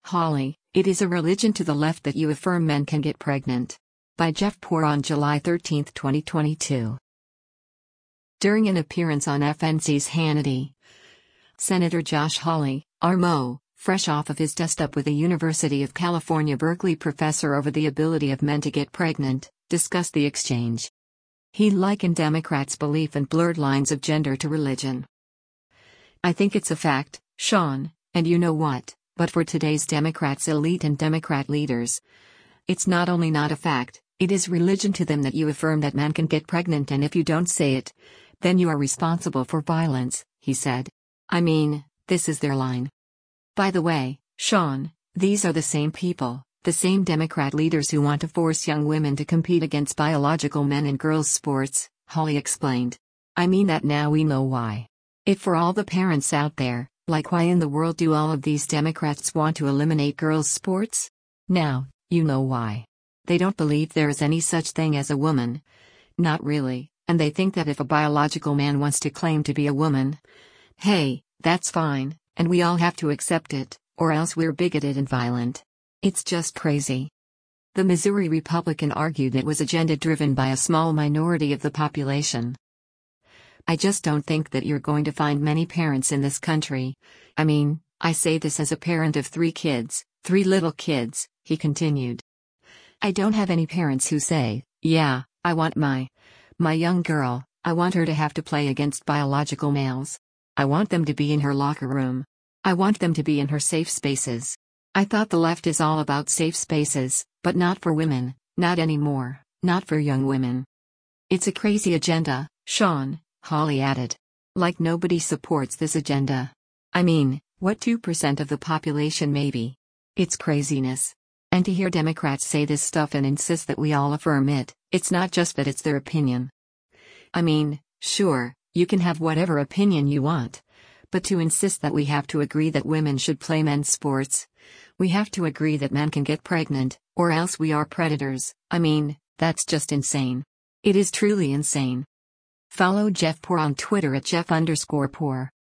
Holly, it is a religion to the left that you affirm men can get pregnant. By Jeff Poor on July 13, 2022. During an appearance on FNC's Hannity, Senator Josh Hawley, RMO, fresh off of his dust-up with a University of California Berkeley professor over the ability of men to get pregnant, discussed the exchange. He likened Democrats' belief in blurred lines of gender to religion. "I think it's a fact, Sean, and you know what, but for today's Democrats elite and Democrat leaders, it's not only not a fact, it is religion to them that you affirm that men can get pregnant, and if you don't say it, then you are responsible for violence," he said. "I mean, this is their line. By the way, Sean, these are the same people, the same Democrat leaders who want to force young women to compete against biological men in girls' sports," Hawley explained. "I mean that now we know why. If for all the parents out there, like why in the world do all of these Democrats want to eliminate girls' sports? Now, you know why. They don't believe there is any such thing as a woman. Not really, and they think that if a biological man wants to claim to be a woman, hey, that's fine, and we all have to accept it, or else we're bigoted and violent. It's just crazy." The Missouri Republican argued it was agenda driven by a small minority of the population. "I just don't think that you're going to find many parents in this country. I mean, I say this as a parent of 3 kids, 3 little kids," he continued. "I don't have any parents who say, yeah, I want my young girl, I want her to have to play against biological males. I want them to be in her locker room. I want them to be in her safe spaces. I thought the left is all about safe spaces, but not for women, not anymore, not for young women. It's a crazy agenda, Sean," Hawley added. "Like nobody supports this agenda. I mean, what 2% of the population maybe? It's craziness. And to hear Democrats say this stuff and insist that we all affirm it, it's not just that it's their opinion. I mean, sure, you can have whatever opinion you want. But to insist that we have to agree that women should play men's sports, we have to agree that men can get pregnant, or else we are predators, I mean, that's just insane. It is truly insane." Follow Jeff Poor on Twitter at Jeff_Poor.